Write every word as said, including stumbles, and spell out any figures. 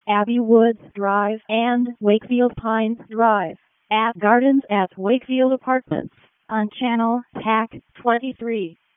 Abbey Woods Drive and Wakefield Pines Drive at Gardens at Wakefield Apartments on Channel P A C twenty-three.